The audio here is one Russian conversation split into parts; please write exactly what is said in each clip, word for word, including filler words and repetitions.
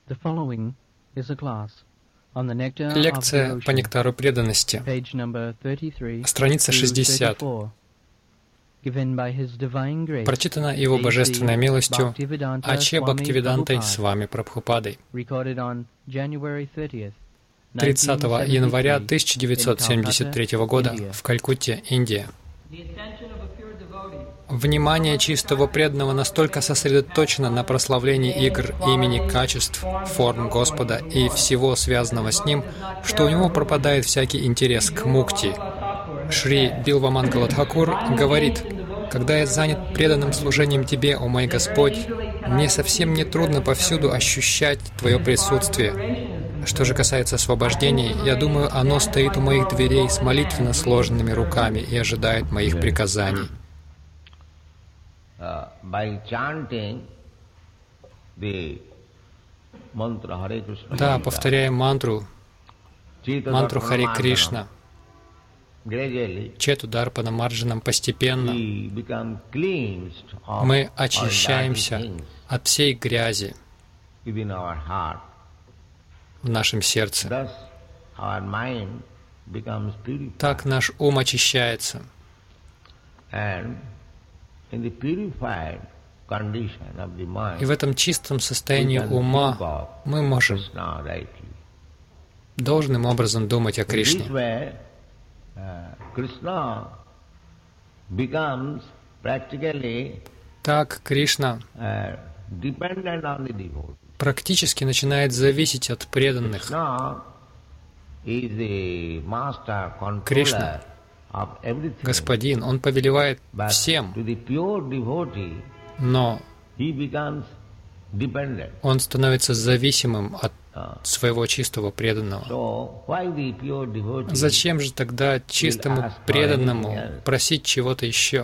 Лекция по нектару преданности. Страница шестьдесят. Прочитана Его Божественной милостью Аче Бхактивидантой с вами Прабхупадой. тридцатого января тысяча девятьсот семьдесят третьего года в Калькутте, Индия. Внимание чистого преданного настолько сосредоточено на прославлении игр, имени, качеств, форм Господа и всего связанного с Ним, что у него пропадает всякий интерес к мукти. Шри Билва Мангала Тхакур говорит: «Когда я занят преданным служением Тебе, о мой Господь, мне совсем не трудно повсюду ощущать Твое присутствие. Что же касается освобождения, я думаю, оно стоит у моих дверей с молитвенно сложенными руками и ожидает моих приказаний». Да, повторяя мантру, мантру Харе Кришна, Чету Дарпана Марджанам, постепенно мы очищаемся от всей грязи в нашем сердце. Так наш ум очищается. И в этом чистом состоянии ума мы можем должным образом думать о Кришне. Так Кришна практически начинает зависеть от преданных. Кришна — Господин, Он повелевает всем, но Он становится зависимым от своего чистого преданного. Зачем же тогда чистому преданному просить чего-то еще?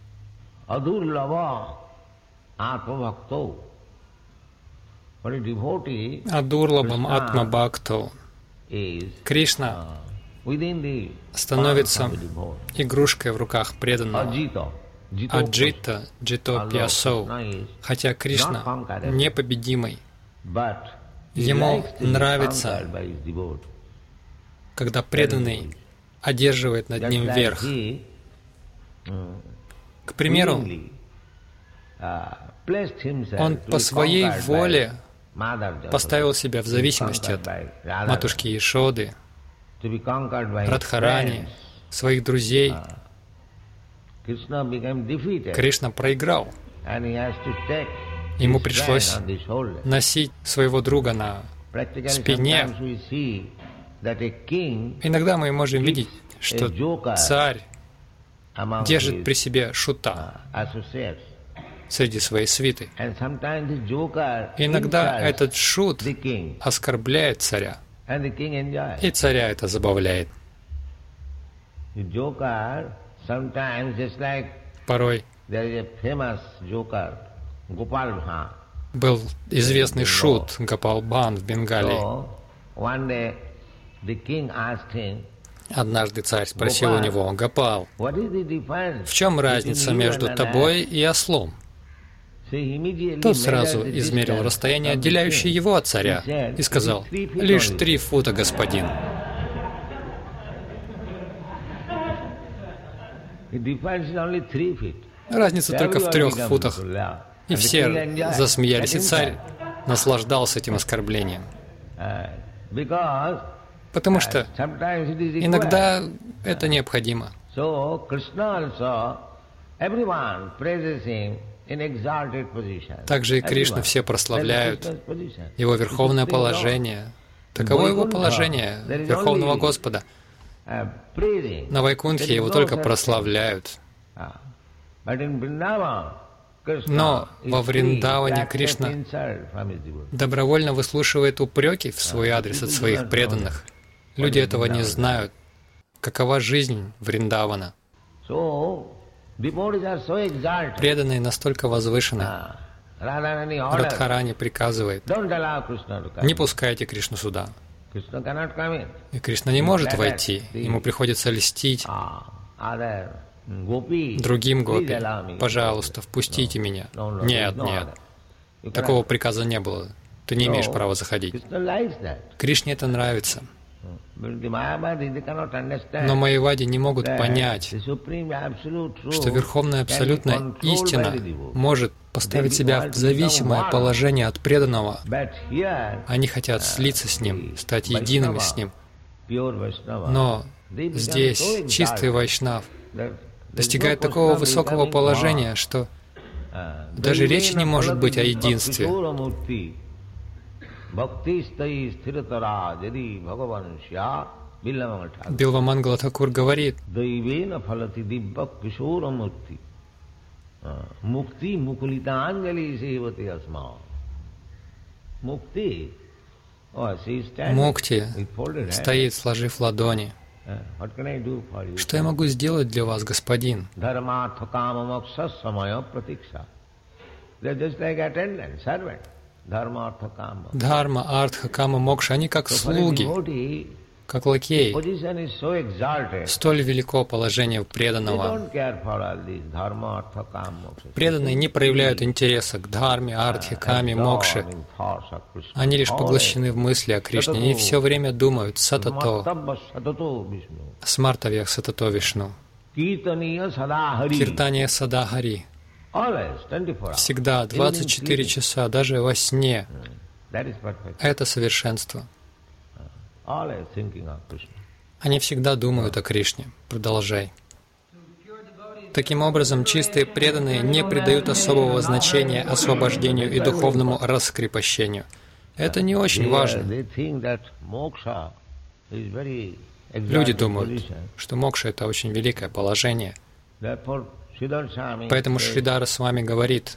Адурлабам Атма Бхакту. Кришна становится игрушкой в руках преданного. Аджита Джито Пьясоу. Хотя Кришна непобедимый, Ему нравится, когда преданный одерживает над ним верх. К примеру, он по своей воле поставил себя в зависимости от матушки Ешоды, Радхарани, своих друзей. Кришна проиграл. Ему пришлось носить своего друга на спине. Иногда мы можем видеть, что царь держит при себе шута среди своей свиты. Иногда этот шут оскорбляет царя, и царя это забавляет. Порой был известный шут Гопал-бхан в Бенгалии. Однажды царь спросил у него: «Гопал, в чем разница между тобой и ослом?» Тот сразу измерил расстояние, отделяющее его от царя, и сказал: «Лишь три фута, господин». Разница только в трех футах. И все засмеялись, и царь наслаждался этим оскорблением. Потому что иногда это необходимо. Также и Кришну все прославляют. Его верховное положение. Таково его положение Верховного Господа. На Вайкунтхе его только прославляют. Но во Вриндаване Кришна добровольно выслушивает упреки в свой адрес от своих преданных. Люди этого не знают. Какова жизнь Вриндавана? Преданные настолько возвышены. Радхарани приказывает: «Не пускайте Кришну сюда». И Кришна не может войти. Ему приходится льстить другим гопи: «Пожалуйста, впустите меня». Нет, нет. Такого приказа не было. Ты ты не имеешь права заходить. Кришне это нравится. Но майявади не могут понять, что Верховная Абсолютная Истина может поставить себя в зависимое положение от преданного. Они хотят слиться с Ним, стать едиными с Ним. Но здесь чистый вайшнав достигает такого высокого положения, что даже речи не может быть о единстве. Билвамангала Тхакур говорит: Мукти стоит, сложив ладони. Что я могу сделать для вас, господин? Дхарма, артха, кама, мокша, они как слуги, как лакеи. Столь велико положение преданного. Преданные не проявляют интереса к дхарме, артхе, каме, мокше. Они лишь поглощены в мысли о Кришне. Они все время думают сатато, смартавьях сатато Вишну, киртания сада хари. Всегда, двадцать четыре часа, даже во сне. Это совершенство. Они всегда думают о Кришне. Продолжай. Таким образом, чистые преданные не придают особого значения освобождению и духовному раскрепощению. Это не очень важно. Люди думают, что мокша — это очень великое положение. Поэтому Шридара с вами говорит: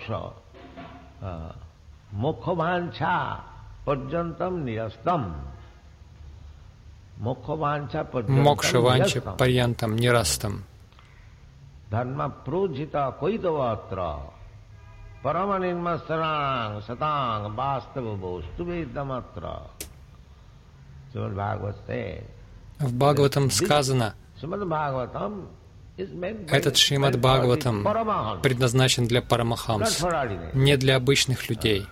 мокша ванча парьянтам нирастам. В Бхагаватам сказано: этот Шримад Бхагаватам предназначен для парамахамс, не для обычных людей.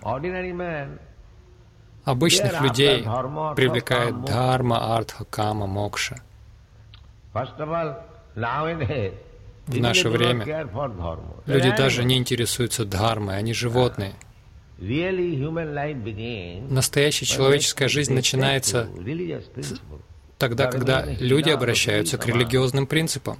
Обычных людей привлекает дхарма, артха, кама, мокша. В наше время люди даже не интересуются дхармой, они животные. Настоящая человеческая жизнь начинается тогда, когда люди обращаются к религиозным принципам.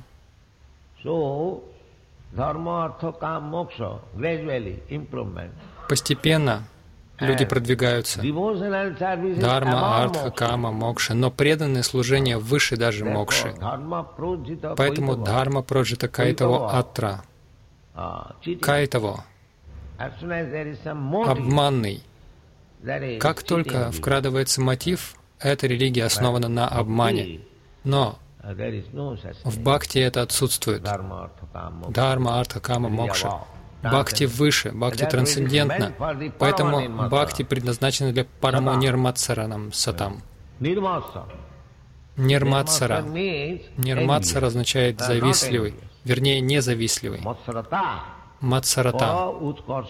Постепенно люди продвигаются. Дхарма, артха, кама, мокша. Но преданное служение выше даже мокши. Поэтому дхарма проджита кайтаво атра. Кайтаво. Обманный. Как только вкрадывается мотив, эта религия основана на обмане. Но в бхакти это отсутствует. Дхарма, артха, кама, мокша. Бхакти выше, бхакти трансцендентно. Поэтому бхакти предназначено для парамо нирматсаранам сатам. Нирматсара. Нирматсара означает завистливый, вернее, независтливый. Матсарата.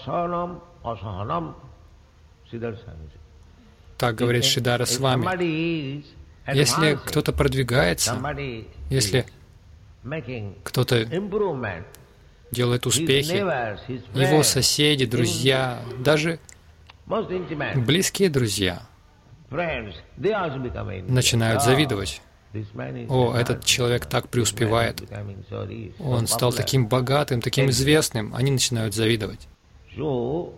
Так говорит Шридара с вами. Если кто-то продвигается, если кто-то делает успехи, его соседи, друзья, даже близкие друзья начинают завидовать. О, этот человек так преуспевает. Он стал таким богатым, таким известным. Они начинают завидовать. Но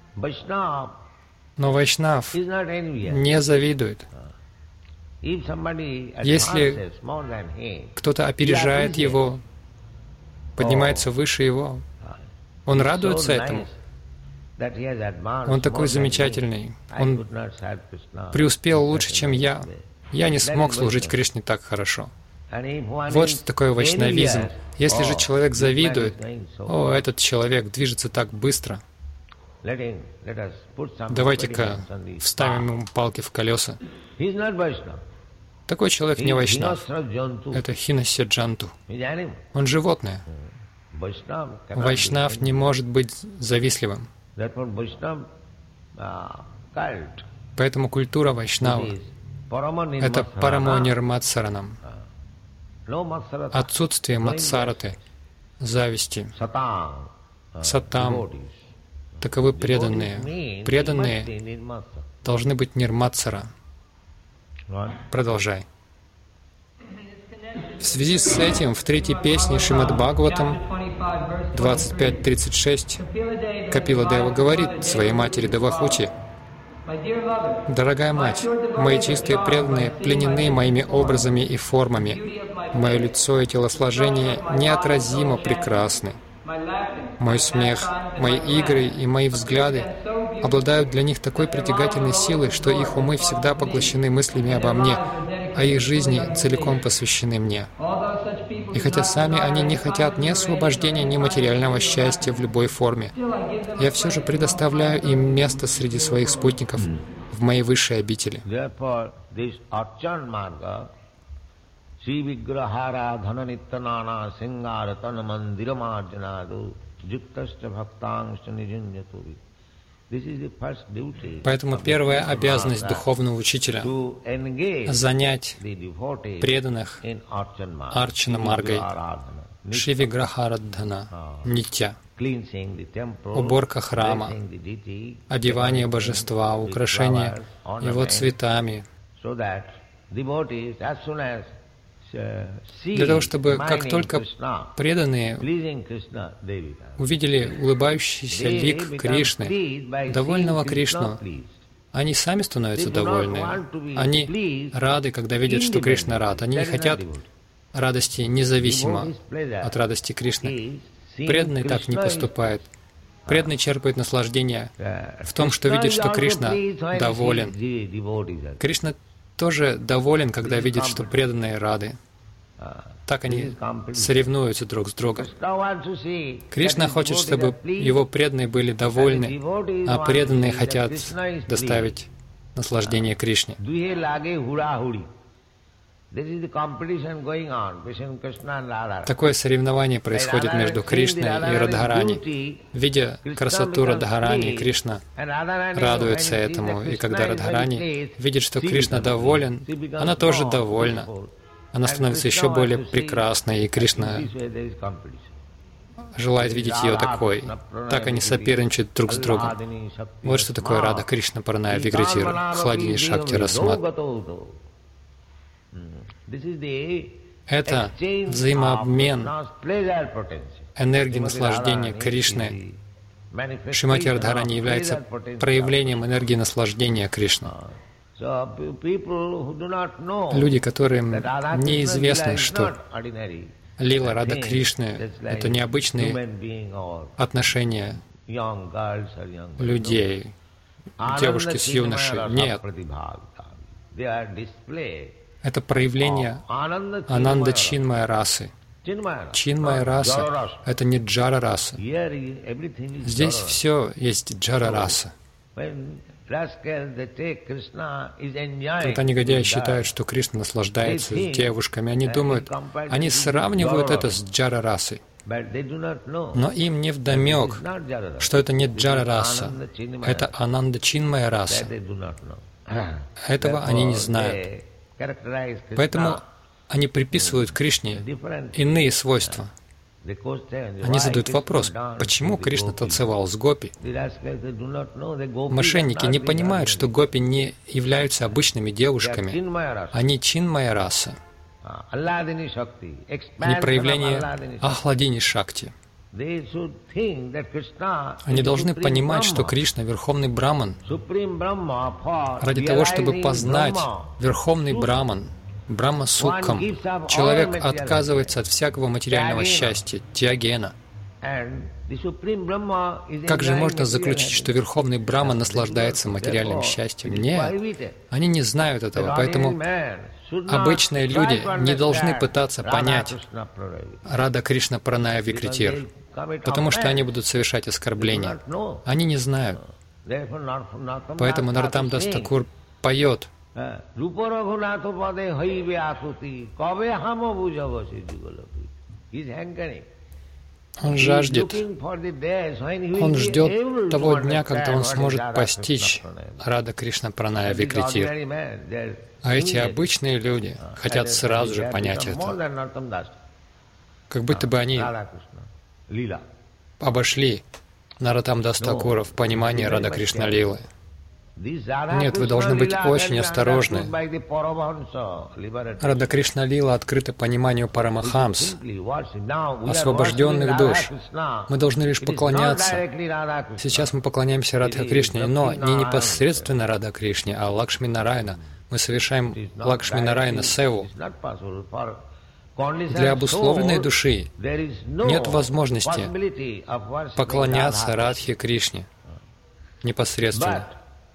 вайшнав не завидует. Если кто-то опережает его, поднимается выше его, он радуется этому. Он такой замечательный. Он преуспел лучше, чем я. Я не смог служить Кришне так хорошо. Вот что такое вайшнавизм. Если же человек завидует, о, этот человек движется так быстро, давайте-ка вставим ему палки в колеса. Такой человек не вайшнав. Это хинасья джанту. Он животное. Вайшнав не может быть завистливым. Поэтому культура вайшнава — это парамо нирматсаранам. Отсутствие матсараты, зависти, сатам. Таковы преданные. Преданные должны быть нирматсара. Продолжай. В связи с этим в третьей песне Шримад Бхагаватам двадцать пять тридцать шесть Капила Дева говорит своей матери Девахути: «Дорогая мать, мои чистые преданные пленены моими образами и формами. Мое лицо и телосложение неотразимо прекрасны. Мой смех, мои игры и мои взгляды обладают для них такой притягательной силой, что их умы всегда поглощены мыслями обо мне, а их жизни целиком посвящены мне. И хотя сами они не хотят ни освобождения, ни материального счастья в любой форме, я все же предоставляю им место среди своих спутников в моей высшей обители». Поэтому первая обязанность духовного учителя — занять преданных Арчана Маргой, Шивиграхарадхана, нитья, уборка храма, одевание божества, украшение его цветами, для того, чтобы как только преданные увидели улыбающийся лик Кришны, довольного Кришну, они сами становятся довольны. Они рады, когда видят, что Кришна рад. Они не хотят радости независимо от радости Кришны. Преданный так не поступает. Преданный черпает наслаждение в том, что видит, что Кришна доволен. Кришна тоже доволен, когда видит, что преданные рады. Так они соревнуются друг с другом. Кришна хочет, чтобы его преданные были довольны, а преданные хотят доставить наслаждение Кришне. Такое соревнование происходит между Кришной и Радхарани. Видя красоту Радхарани, Кришна радуется этому. И когда Радхарани видит, что Кришна доволен, она тоже довольна. Она становится еще более прекрасной, и Кришна желает видеть ее такой. Так они соперничают друг с другом. Вот что такое Рада Кришна Параная Вигратир, Хладини Шакти Расмат. Это взаимообмен энергии наслаждения Кришны. Шримати Радхарани является проявлением энергии наслаждения Кришны. Люди, которым неизвестно, что лила Рада Кришны — это необычные отношения людей, девушки с юношей. Нет. Это проявление Ананда Чинмая расы. Чинмая раса — это не джара раса. Здесь все есть джара раса. Когда негодяи считают, что Кришна наслаждается девушками, они думают, они сравнивают это с джара расой. Но им не вдомек, что это не джара раса, это Ананда Чинмая раса. Этого они не знают. Поэтому они приписывают Кришне иные свойства. Они задают вопрос, почему Кришна танцевал с гопи? Мошенники не понимают, что гопи не являются обычными девушками. Они чинмая раса. Они проявление Ахладини Шакти. Они должны понимать, что Кришна — Верховный Браман. Ради того, чтобы познать Верховный Браман, Брахма Сукхам, человек отказывается от всякого материального счастья, тьягена. Как же можно заключить, что Верховный Браман наслаждается материальным счастьем? Нет, они не знают этого, поэтому обычные люди не должны пытаться понять Рада Кришна Параная Викритир, потому что они будут совершать оскорбления. Они не знают. Поэтому Нароттам Дас Такур поет: Он жаждет, он ждет того дня, когда он сможет постичь Рада Кришна Праная Викрити. А эти обычные люди хотят сразу же понять это. Как будто бы они обошли Нароттам Дас Такура в понимании Рада Кришна Лилы. Нет, вы должны быть очень осторожны. Рада Кришна Лила открыта пониманию Парамахамс, освобожденных душ. Мы должны лишь поклоняться. Сейчас мы поклоняемся Радха Кришне, но не непосредственно Рада Кришне, а Лакшми Нарайана. Мы совершаем Лакшми Нарайана Севу. Для обусловленной души нет возможности поклоняться Радхе Кришне непосредственно.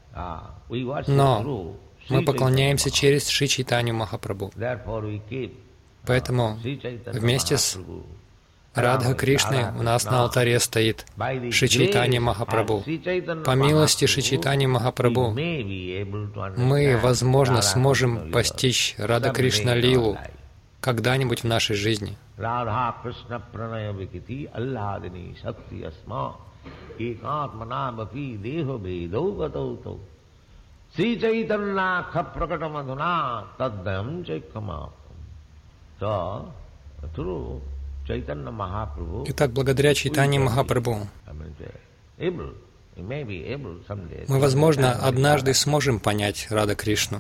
Но мы поклоняемся через Шри Чайтанью Махапрабху. Поэтому вместе с Радха Кришной у нас на алтаре стоит Шри Чайтанья Махапрабху. По милости Шри Чайтаньи Махапрабху мы, возможно, сможем постичь Рада Кришна Лилу когда-нибудь в нашей жизни. Итак, благодаря Чайтанье Махапрабху мы, возможно, однажды сможем понять Рада Кришну.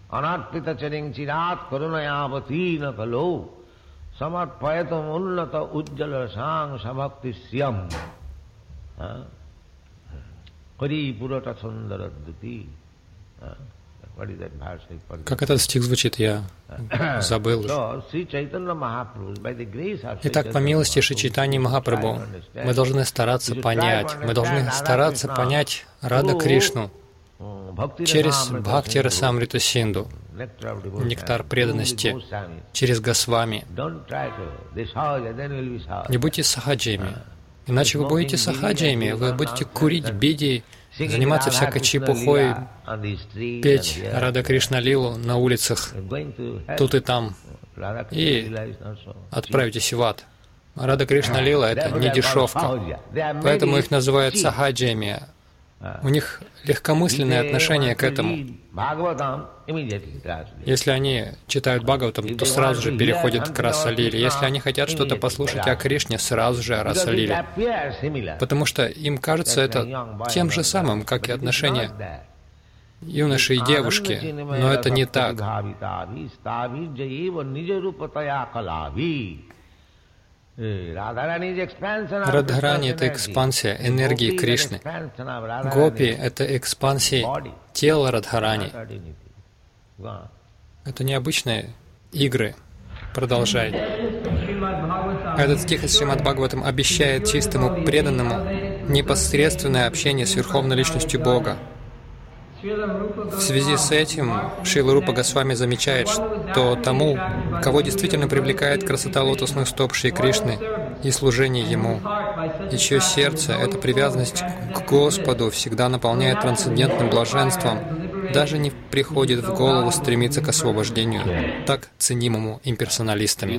Как этот стих звучит, я забыл. Итак, по милости Шри Чайтаньи Махапрабху мы должны стараться понять, мы должны стараться понять Рада Кришну через Бхакти Расамрита Синду, нектар преданности, через Госвами. Не будьте сахаджиями, иначе вы будете сахаджиями, вы будете курить биди, заниматься всякой чепухой, петь Рада Кришна Лилу на улицах, тут и там, и отправитесь в ад. Рада Кришна Лила — это не дешевка, поэтому их называют сахаджиями. У них легкомысленное отношение к этому. Если они читают Бхагаватам, то сразу же переходят к Раса-лиле. Если они хотят что-то послушать о Кришне, сразу же о Раса-лиле. Потому что им кажется это тем же самым, как и отношения юноши и девушки. Но это не так. Радхарани — это экспансия энергии Кришны. Гопи — это экспансия тела Радхарани. Это необычные игры. Продолжай. Этот стих из Шримад Бхагаватам обещает чистому преданному непосредственное общение с Верховной Личностью Бога. В связи с этим Шрила Рупа Госвами замечает, что тому, кого действительно привлекает красота лотосных стоп Шри Кришны и служение Ему, и чье сердце, эта привязанность к Господу всегда наполняет трансцендентным блаженством, даже не приходит в голову стремиться к освобождению, так ценимому имперсоналистами.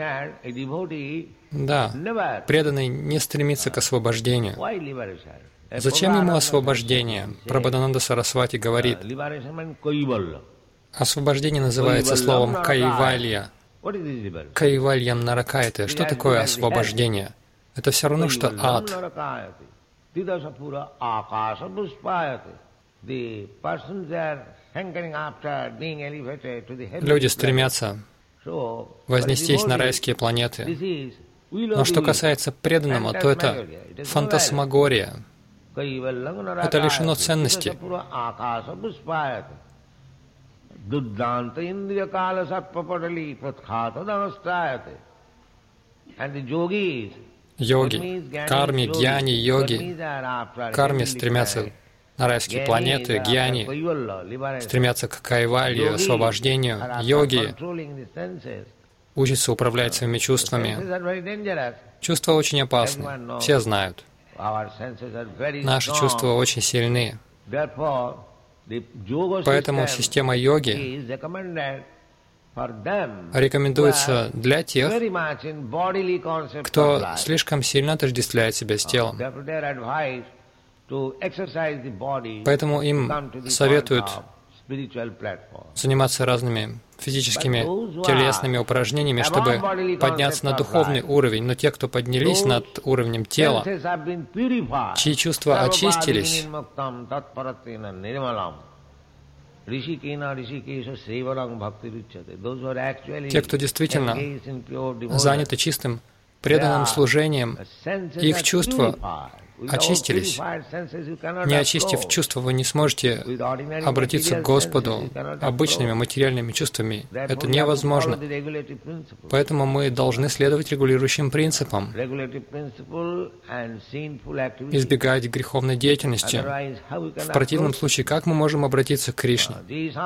Да, преданный не стремится к освобождению. Зачем ему освобождение? Прабхадананда Сарасвати говорит, освобождение называется словом «кайвалья». Кайвальям наракайте. Что такое освобождение? Это все равно, что ад. Люди стремятся вознестись на райские планеты. Но что касается преданного, то это фантасмагория. Это лишено ценности. Йоги, карми, гьяни, йоги. Карми стремятся на райские планеты, гьяни стремятся к кайвалье, освобождению. Йоги учатся управлять своими чувствами. Чувства очень опасны, все знают. Наши чувства очень сильны. Поэтому система йоги рекомендуется для тех, кто слишком сильно отождествляет себя с телом. Поэтому им советуют заниматься разными физическими, телесными упражнениями, чтобы подняться на духовный уровень. Но те, кто поднялись над уровнем тела, чьи чувства очистились, те, кто действительно заняты чистым, преданным служением, их чувства очистились. Не очистив чувства, вы не сможете обратиться к Господу обычными материальными чувствами. Это невозможно. Поэтому мы должны следовать регулирующим принципам, избегать греховной деятельности. В противном случае, как мы можем обратиться к Кришне?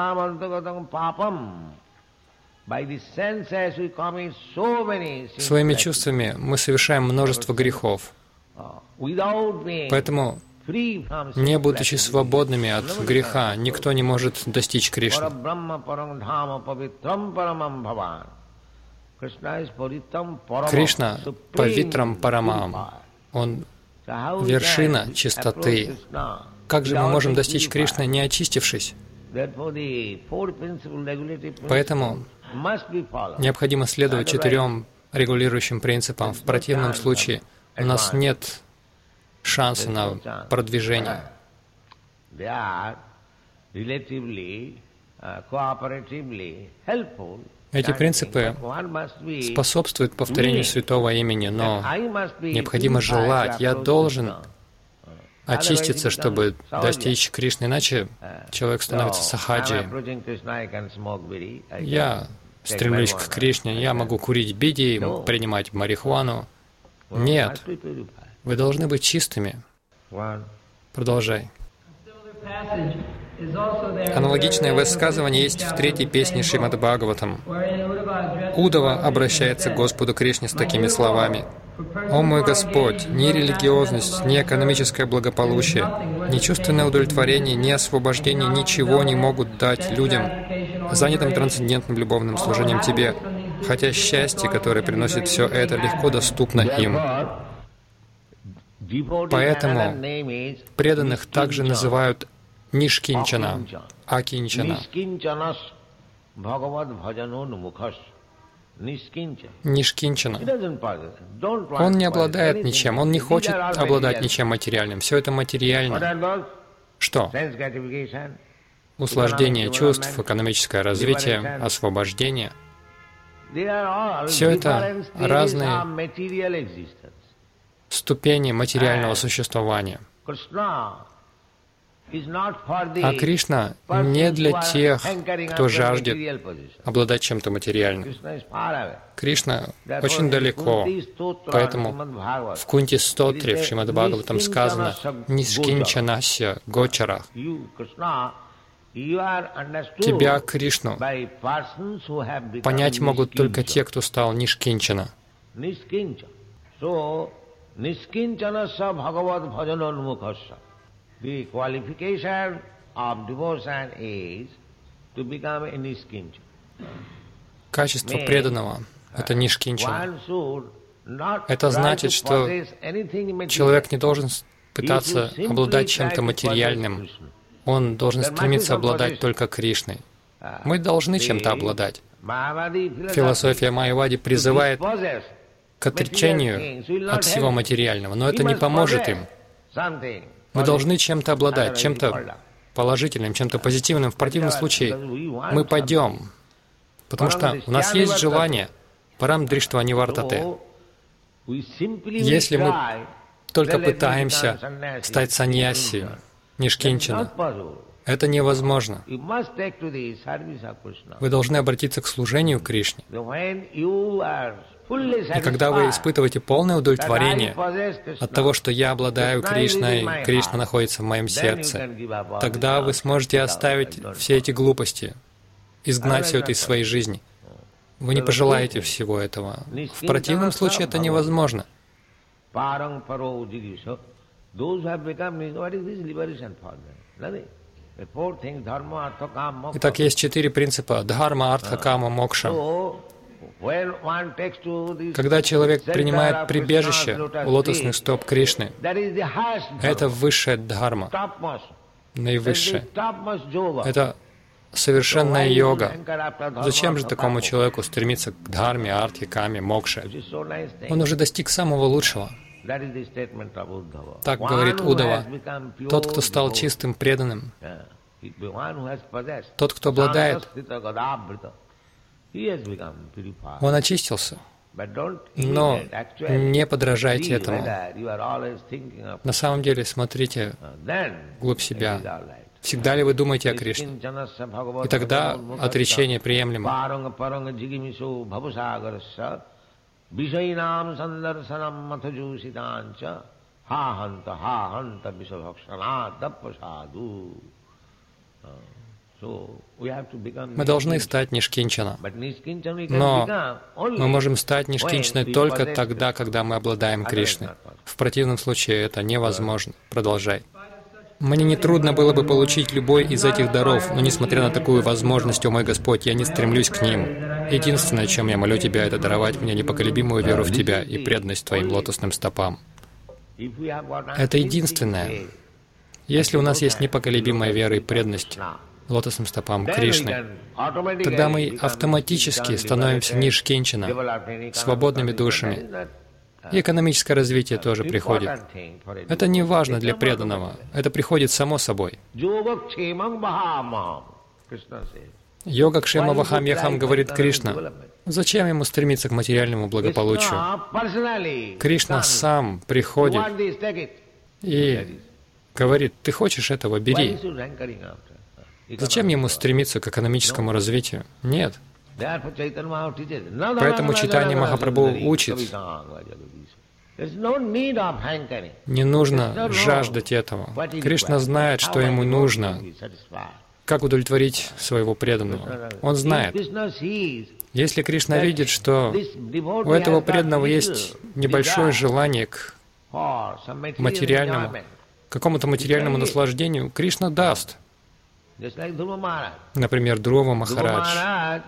Своими чувствами мы совершаем множество грехов. Поэтому, не будучи свободными от греха, никто не может достичь Кришны. Кришна — павитрам парамам. Он — вершина чистоты. Как же мы можем достичь Кришны, не очистившись? Поэтому необходимо следовать четырем регулирующим принципам. В противном случае у нас нет шанса на продвижение. Эти принципы способствуют повторению святого имени, но необходимо желать. Я должен очиститься, чтобы достичь Кришны, иначе человек становится сахаджи. Я стремлюсь к Кришне, я могу курить биди, принимать марихуану. Нет. Вы должны быть чистыми. Продолжай. Аналогичное высказывание есть в третьей песне Шримад Бхагаватам. Удава обращается к Господу Кришне с такими словами: «О мой Господь, ни религиозность, ни экономическое благополучие, ни чувственное удовлетворение, ни освобождение ничего не могут дать людям, занятым трансцендентным любовным служением Тебе, хотя счастье, которое приносит все это, легко доступно им». Поэтому преданных также называют Нишкинчана, Акинчана. Нишкинчана. Он не обладает ничем, он не хочет обладать ничем материальным. Все это материально. Что? Услаждение чувств, экономическое развитие, освобождение. Все это разные ступени материального существования. А Кришна не для тех, кто жаждет обладать чем-то материальным. Кришна очень далеко, поэтому в Кунти Стотре, в Шримад Бхагаватам сказано «Нишкинчанасья гочарах». Тебя, Кришну, понять могут только те, кто стал Нишкинчана. Нишкинчанасья бхагавад бхаjanonmukhasya. The qualification of devotion is to become a nishkinchana. Качество преданного — это нишкинчана. Это значит, что человек не должен пытаться обладать чем-то материальным. Он должен стремиться обладать только Кришной. Мы должны чем-то обладать. Философия Майявади призывает к отречению от всего материального, но это не поможет им. Мы должны чем-то обладать, чем-то положительным, чем-то позитивным. В противном случае мы падем, потому что у нас есть желание парам дриштва нивартате. Если мы только пытаемся стать саньяси, нишкинчана, это невозможно. Вы должны обратиться к служению Кришне. И когда вы испытываете полное удовлетворение от того, что я обладаю Кришной, Кришна находится в моем сердце, тогда вы сможете оставить все эти глупости, изгнать все это из своей жизни. Вы не пожелаете всего этого. В противном случае это невозможно. Итак, есть четыре принципа: дхарма, артха, кама, мокша. Когда человек принимает прибежище у лотосных стоп Кришны, это высшая дхарма, наивысшая. Это совершенная йога. Зачем же такому человеку стремиться к дхарме, артхе, каме, мокше? Он уже достиг самого лучшего. Так говорит Уддава. Тот, кто стал чистым, преданным, тот, кто обладает, он очистился. Но не подражайте этому. На самом деле, смотрите вглубь себя. Всегда ли вы думаете о Кришне? И тогда отречение приемлемо. Мы должны стать нишкинчана. Но мы можем стать нишкинчаной только тогда, когда мы обладаем Кришной. В противном случае это невозможно. Продолжай. Мне нетрудно было бы получить любой из этих даров, но несмотря на такую возможность, о мой Господь, я не стремлюсь к ним. Единственное, о чем я молю Тебя, это даровать мне непоколебимую веру в Тебя и преданность Твоим лотосным стопам. Это единственное. Если у нас есть непоколебимая вера и преданность лотосным стопам Кришны, тогда мы автоматически становимся нишкинчана, свободными душами. И экономическое развитие тоже приходит. Это не важно для преданного. Это приходит само собой. Йога кшема вахам яхам, говорит Кришна. Зачем ему стремиться к материальному благополучию? Кришна сам приходит и говорит: ты хочешь этого, бери. Зачем ему стремиться к экономическому развитию? Нет. Поэтому Чайтанья Махапрабху учит: не нужно жаждать этого. Кришна знает, что ему нужно, как удовлетворить своего преданного. Он знает. Если Кришна видит, что у этого преданного есть небольшое желание к материальному, какому-то материальному наслаждению, Кришна даст. Например, Друва Махарадж.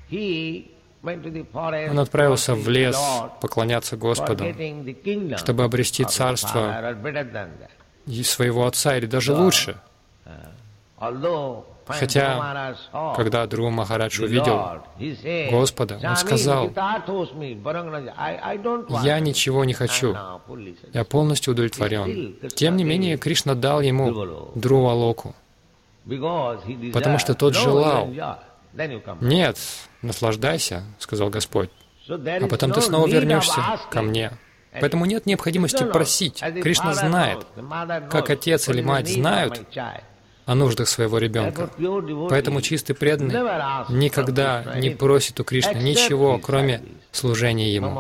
Он отправился в лес поклоняться Господу, чтобы обрести царство своего отца, или даже лучше. Хотя, когда Друва Махарадж увидел Господа, он сказал: «Я ничего не хочу, я полностью удовлетворен». Тем не менее, Кришна дал ему Друва-локу, потому что тот желал. «Нет, наслаждайся», — сказал Господь, «а потом ты снова вернешься ко мне». Поэтому нет необходимости просить. Кришна знает, как отец или мать знают о нуждах своего ребенка. Поэтому чистый преданный никогда не просит у Кришны ничего, кроме служения Ему.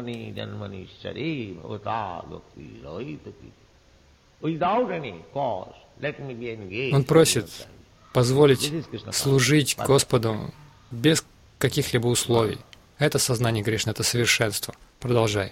Он просит позволить служить Господу без каких-либо условий. Это сознание Кришны, это совершенство. Продолжай.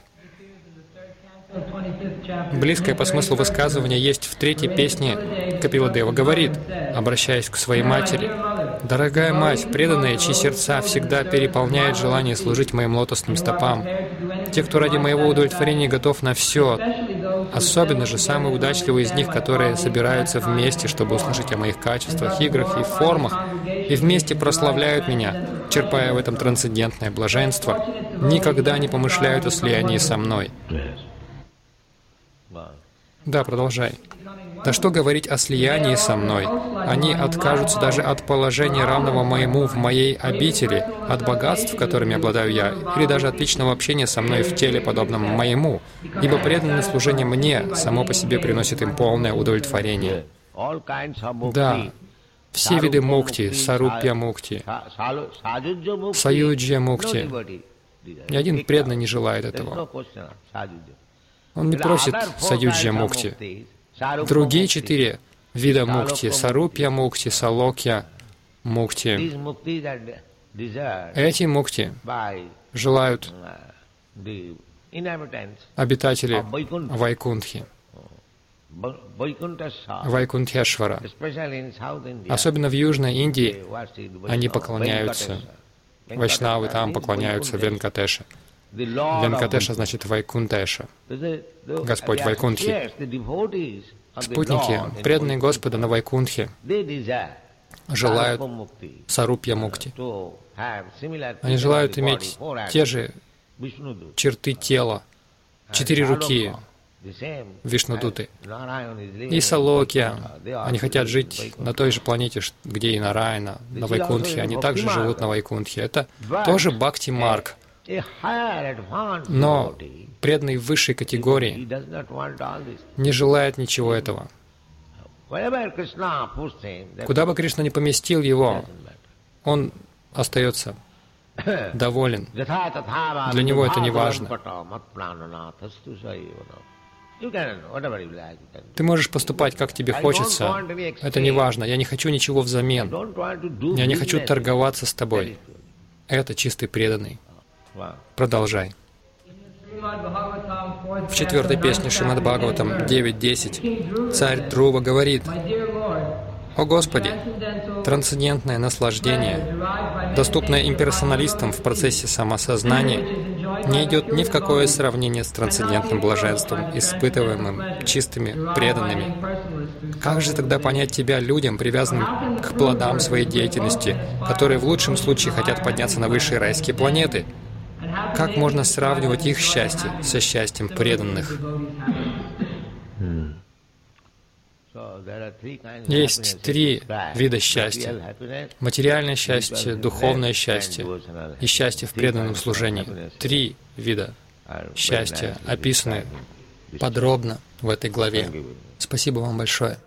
Близкое по смыслу высказывание есть в третьей песне Капила Дева. Говорит, обращаясь к своей матери: «Дорогая мать, преданные, чьи сердца всегда переполняет желание служить моим лотосным стопам, те, кто ради моего удовлетворения готов на все, особенно же самые удачливые из них, которые собираются вместе, чтобы услышать о моих качествах, играх и формах, и вместе прославляют меня, черпая в этом трансцендентное блаженство, никогда не помышляют о слиянии со мной». Да, продолжай. Да что говорить о слиянии со мной? Они откажутся даже от положения, равного моему в моей обители, от богатств, которыми обладаю я, или даже от личного общения со мной в теле, подобном моему, ибо преданное служение мне само по себе приносит им полное удовлетворение. Да, все виды мукти, сарупья мукти, саюджья мукти. Ни один преданный не желает этого. Он не просит саюджья мукти. Другие четыре вида мукти, сарупья мукти, салокья мукти, эти мукти желают обитатели Вайкунтхи. Вайкунтхешвара. Особенно в Южной Индии они поклоняются, вайшнавы там поклоняются Венкатеша. Венкатеша значит Вайкунтеша, Господь Вайкунтхи. Спутники, преданные Господа на Вайкунтхе, желают сарупья мукти. Они желают иметь те же черты тела, четыре руки, Вишнудуты. И Салокья, они хотят жить на той же планете, где и Нараяна, на Вайкунтхе. Они также живут на Вайкунтхе. Это тоже бхакти-марг. Но преданный высшей категории не желает ничего этого. Куда бы Кришна ни поместил его, он остается доволен. Для него это не важно. Ты можешь поступать, как тебе хочется. Это не важно. Я не хочу ничего взамен. Я не хочу торговаться с тобой. Это чистый преданный. Продолжай. В четвертой песне Шримад Бхагаватам девять десять царь Друва говорит: «О Господи, трансцендентное наслаждение, доступное имперсоналистам в процессе самосознания, не идет ни в какое сравнение с трансцендентным блаженством, испытываемым чистыми преданными. Как же тогда понять Тебя людям, привязанным к плодам своей деятельности, которые в лучшем случае хотят подняться на высшие райские планеты? Как можно сравнивать их счастье со счастьем преданных?» Есть три вида счастья. Материальное счастье, духовное счастье и счастье в преданном служении. Три вида счастья описаны подробно в этой главе. Спасибо вам большое.